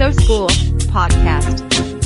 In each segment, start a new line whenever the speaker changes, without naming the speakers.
So School podcast.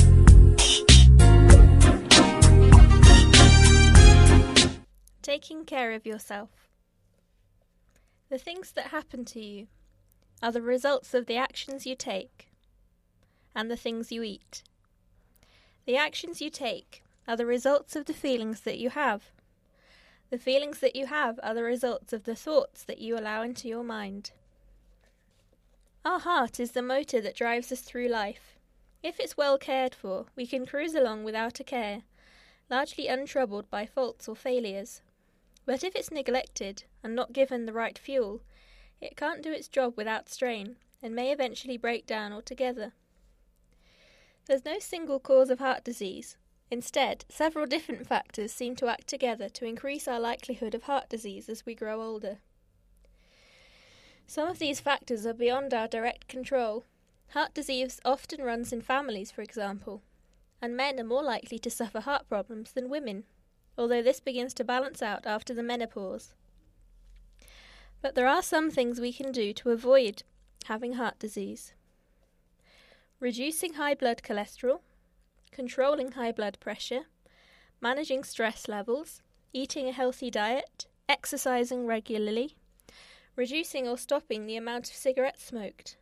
Taking care of yourself. The things that happen to you are the results of the actions you take and the things you eat. The actions you take are the results of the feelings that you have. The feelings that you have are the results of the thoughts that you allow into your mind. Our heart is the motor that drives us through life. If it's well cared for, we can cruise along without a care, largely untroubled by faults or failures. But if it's neglected and not given the right fuel, it can't do its job without strain and may eventually break down altogether. There's no single cause of heart disease. Instead, several different factors seem to act together to increase our likelihood of heart disease as we grow older. Some of these factors are beyond our direct control. Heart disease often runs in families, for example, and men are more likely to suffer heart problems than women, although this begins to balance out after the menopause. But there are some things we can do to avoid having heart disease. Reducing high blood cholesterol, controlling high blood pressure, managing stress levels, eating a healthy diet, exercising regularly, reducing or stopping the amount of cigarettes smoked.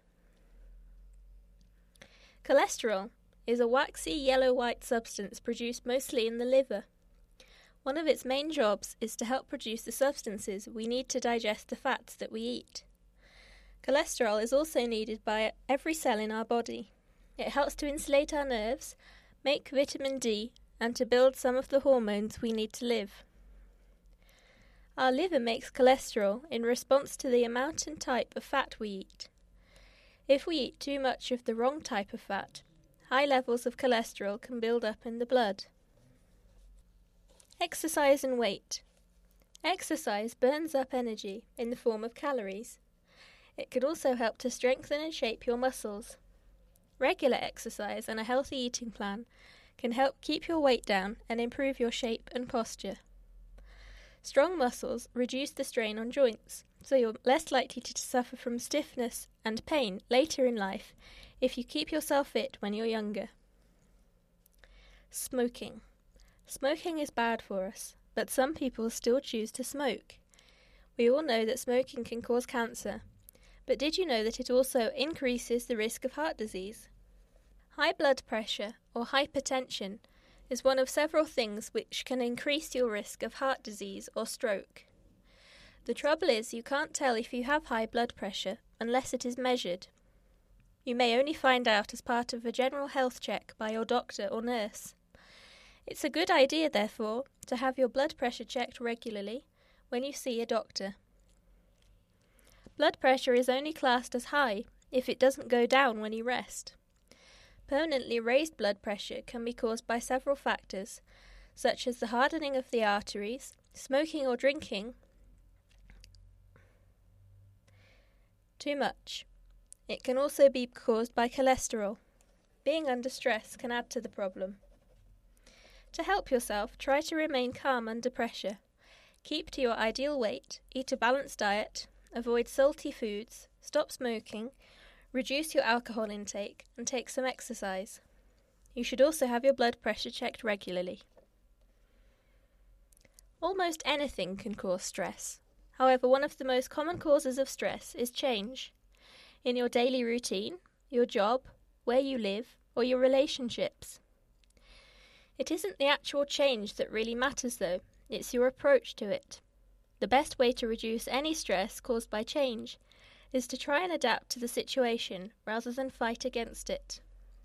Cholesterol is a waxy yellow-white substance produced mostly in the liver. One of its main jobs is to help produce the substances we need to digest the fats that we eat. Cholesterol is also needed by every cell in our body. It helps to insulate our nerves, make vitamin D, and to build some of the hormones we need to live. Our liver makes cholesterol in response to the amount and type of fat we eat. If we eat too much of the wrong type of fat, high levels of cholesterol can build up in the blood. Exercise and weight. Exercise burns up energy in the form of calories. It can also help to strengthen and shape your muscles. Regular exercise and a healthy eating plan can help keep your weight down and improve your shape and posture. Strong muscles reduce the strain on joints, so you're less likely to suffer from stiffness and pain later in life if you keep yourself fit when you're younger. Smoking. Smoking is bad for us, but some people still choose to smoke. We all know that smoking can cause cancer, but did you know that it also increases the risk of heart disease? High blood pressure, or hypertension, is one of several things which can increase your risk of heart disease or stroke. The trouble is you can't tell if you have high blood pressure unless it is measured. You may only find out as part of a general health check by your doctor or nurse. It's a good idea, therefore, to have your blood pressure checked regularly when you see a doctor. Blood pressure is only classed as high if it doesn't go down when you rest. Permanently raised blood pressure can be caused by several factors, such as the hardening of the arteries, smoking or drinking too much. It can also be caused by cholesterol. Being under stress can add to the problem. To help yourself, try to remain calm under pressure. Keep to your ideal weight, eat a balanced diet, avoid salty foods, stop smoking, reduce your alcohol intake, and take some exercise. You should also have your blood pressure checked regularly. Almost anything can cause stress. However, one of the most common causes of stress is change. In your daily routine, your job, where you live, or your relationships. It isn't the actual change that really matters though, it's your approach to it. The best way to reduce any stress caused by change is to try and adapt to the situation rather than fight against it.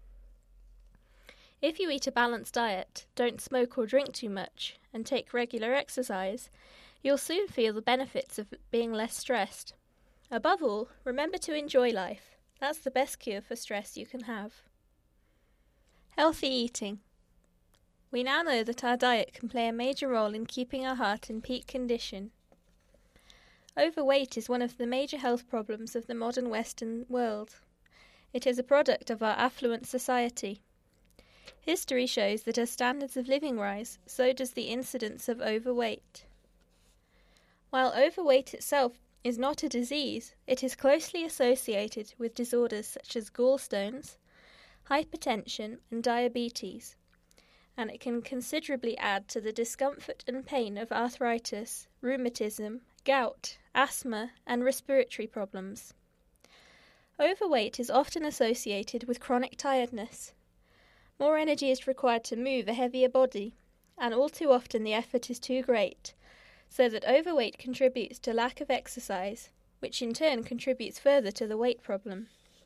If you eat a balanced diet, don't smoke or drink too much, and take regular exercise, you'll soon feel the benefits of being less stressed. Above all, remember to enjoy life. That's the best cure for stress you can have. Healthy eating. We now know that our diet can play a major role in keeping our heart in peak condition. Overweight is one of the major health problems of the modern Western world. It is a product of our affluent society. History shows that as standards of living rise, so does the incidence of overweight. While overweight itself is not a disease, it is closely associated with disorders such as gallstones, hypertension, and diabetes, and it can considerably add to the discomfort and pain of arthritis, rheumatism, gout, asthma, and respiratory problems. Overweight is often associated with chronic tiredness. More energy is required to move a heavier body, and all too often the effort is too great, so that overweight contributes to lack of exercise, which in turn contributes further to the weight problem.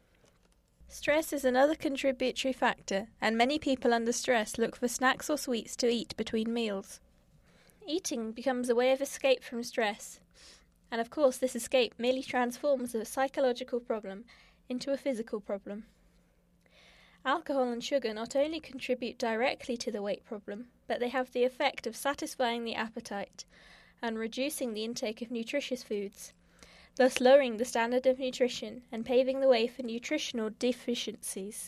Stress is another contributory factor, and many people under stress look for snacks or sweets to eat between meals. Eating becomes a way of escape from stress, and of course this escape merely transforms a psychological problem into a physical problem. Alcohol and sugar not only contribute directly to the weight problem, but they have the effect of satisfying the appetite and reducing the intake of nutritious foods, thus lowering the standard of nutrition and paving the way for nutritional deficiencies.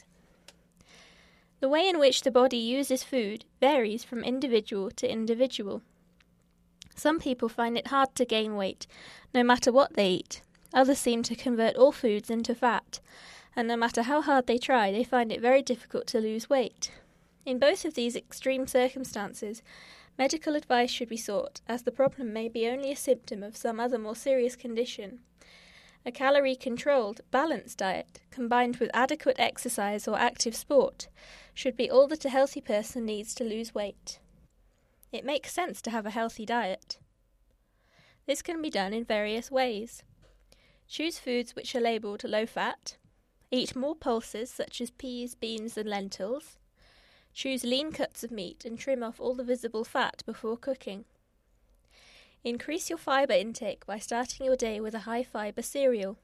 The way in which the body uses food varies from individual to individual. Some people find it hard to gain weight, no matter what they eat. Others seem to convert all foods into fat, and no matter how hard they try, they find it very difficult to lose weight. In both of these extreme circumstances, medical advice should be sought, as the problem may be only a symptom of some other more serious condition. A calorie-controlled, balanced diet, combined with adequate exercise or active sport, should be all that a healthy person needs to lose weight. It makes sense to have a healthy diet. This can be done in various ways. Choose foods which are labelled low-fat. Eat more pulses such as peas, beans and lentils. Choose lean cuts of meat and trim off all the visible fat before cooking. Increase your fibre intake by starting your day with a high-fibre cereal.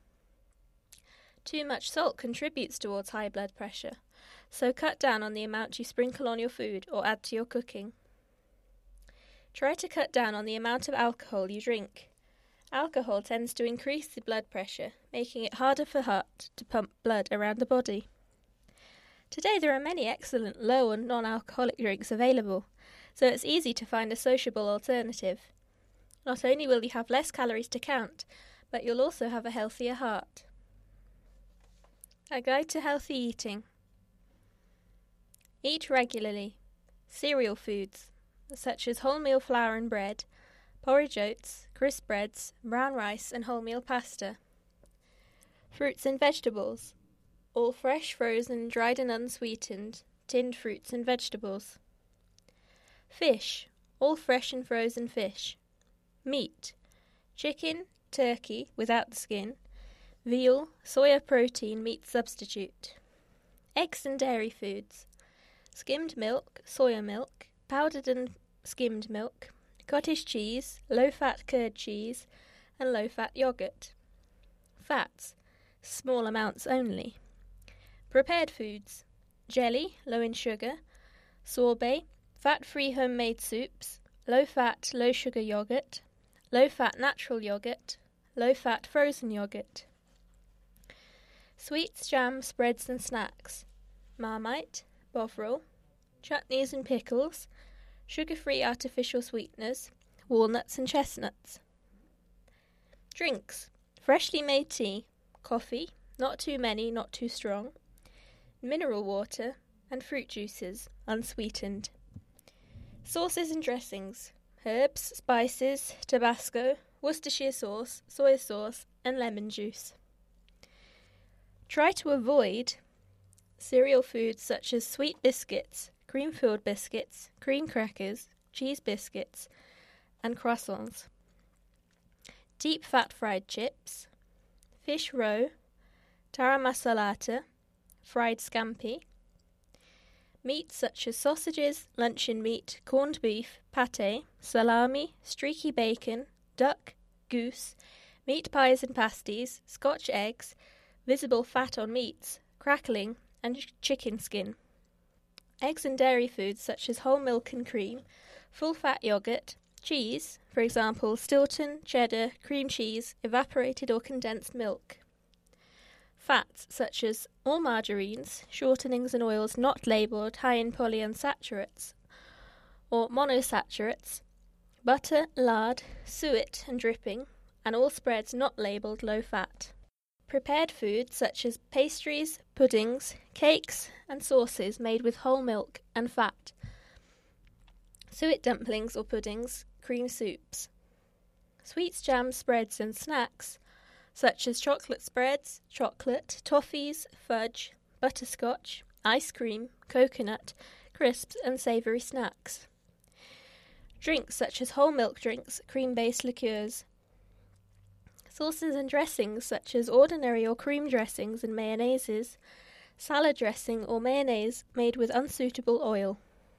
Too much salt contributes towards high blood pressure, so cut down on the amount you sprinkle on your food or add to your cooking. Try to cut down on the amount of alcohol you drink. Alcohol tends to increase the blood pressure, making it harder for heart to pump blood around the body. Today there are many excellent low and non-alcoholic drinks available, so it's easy to find a sociable alternative. Not only will you have less calories to count, but you'll also have a healthier heart. A guide to healthy eating. Eat regularly. Cereal foods, such as wholemeal flour and bread, porridge oats, crisp breads, brown rice and wholemeal pasta. Fruits and vegetables, all fresh, frozen, dried and unsweetened, tinned fruits and vegetables. Fish, all fresh and frozen fish. Meat, chicken, turkey without the skin, veal, soya protein meat substitute. Eggs and dairy foods, skimmed milk, soya milk, powdered and skimmed milk, cottage cheese, low-fat curd cheese, and low-fat yogurt. Fats, small amounts only. Prepared foods, jelly, low in sugar, sorbet, fat-free homemade soups, low-fat, low-sugar yogurt, low-fat natural yogurt, low-fat frozen yogurt. Sweets, jams, spreads and snacks, Marmite, Bovril, chutneys and pickles, sugar-free artificial sweeteners, walnuts and chestnuts. Drinks, freshly made tea, coffee, not too many, not too strong, mineral water, and fruit juices, unsweetened. Sauces and dressings, herbs, spices, Tabasco, Worcestershire sauce, soy sauce, and lemon juice. Try to avoid cereal foods such as sweet biscuits, cream-filled biscuits, cream crackers, cheese biscuits, and croissants. Deep fat fried chips, fish roe, tara masalata, fried scampi. Meats such as sausages, luncheon meat, corned beef, pâté, salami, streaky bacon, duck, goose, meat pies and pasties, Scotch eggs, visible fat on meats, crackling, and chicken skin. Eggs and dairy foods such as whole milk and cream, full-fat yogurt, cheese, for example, Stilton, cheddar, cream cheese, evaporated or condensed milk. Fats such as all margarines, shortenings and oils not labelled high in polyunsaturates or monosaturates, butter, lard, suet and dripping, and all spreads not labelled low-fat. Prepared foods such as pastries, puddings, cakes, and sauces made with whole milk and fat. Suet dumplings or puddings, cream soups. Sweets, jams, spreads, and snacks, such as chocolate spreads, chocolate, toffees, fudge, butterscotch, ice cream, coconut, crisps, and savoury snacks. Drinks such as whole milk drinks, cream-based liqueurs. Sauces and dressings such as ordinary or cream dressings and mayonnaises, salad dressing or mayonnaise made with unsuitable oil.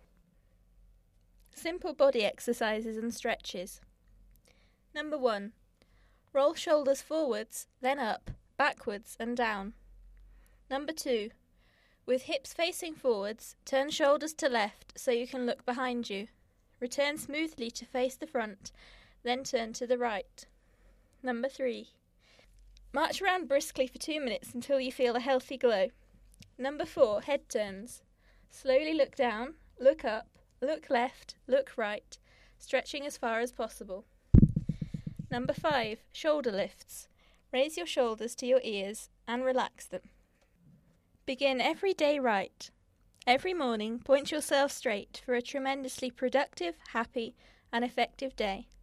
Simple body exercises and stretches. Number 1. Roll shoulders forwards, then up, backwards and down. Number 2. With hips facing forwards, turn shoulders to left so you can look behind you. Return smoothly to face the front, then turn to the right. Number 3. March around briskly for 2 minutes until you feel a healthy glow. Number 4. Head turns. Slowly look down, look up, look left, look right, stretching as far as possible. Number 5. Shoulder lifts. Raise your shoulders to your ears and relax them. Begin every day right. Every morning, point yourself straight for a tremendously productive, happy, and effective day.